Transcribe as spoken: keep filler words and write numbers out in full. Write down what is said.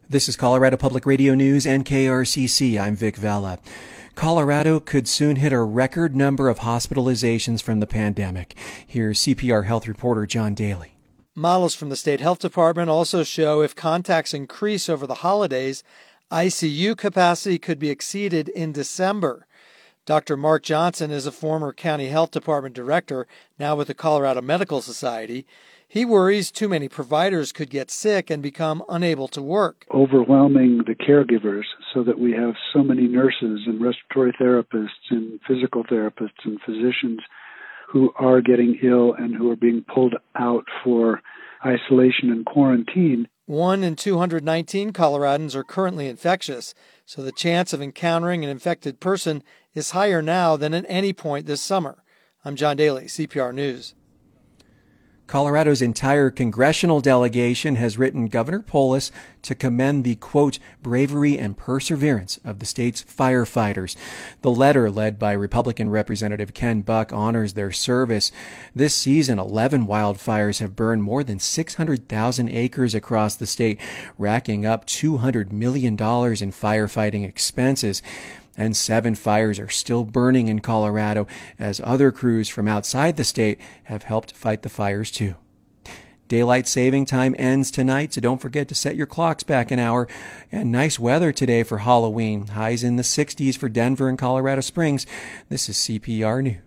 This is Colorado Public Radio News and K R C C. I'm Vic Vela. Colorado could soon hit a record number of hospitalizations from the pandemic. Here's C P R health reporter John Daly. Models from the state health department also show if contacts increase over the holidays, I C U capacity could be exceeded in December. Doctor Mark Johnson is a former county health department director, now with the Colorado Medical Society. He worries too many providers could get sick and become unable to work. Overwhelming the caregivers so that we have so many nurses and respiratory therapists and physical therapists and physicians who are getting ill and who are being pulled out for isolation and quarantine. One in two hundred nineteen Coloradans are currently infectious, so the chance of encountering an infected person is higher now than at any point this summer. I'm John Daly, C P R News. Colorado's entire congressional delegation has written Governor Polis to commend the, quote, bravery and perseverance of the state's firefighters. The letter, led by Republican Representative Ken Buck, honors their service. This season, eleven wildfires have burned more than six hundred thousand acres across the state, racking up two hundred million dollars in firefighting expenses. And seven fires are still burning in Colorado as other crews from outside the state have helped fight the fires too. Daylight saving time ends tonight, so don't forget to set your clocks back an hour. And nice weather today for Halloween. Highs in the sixties for Denver and Colorado Springs. This is C P R News.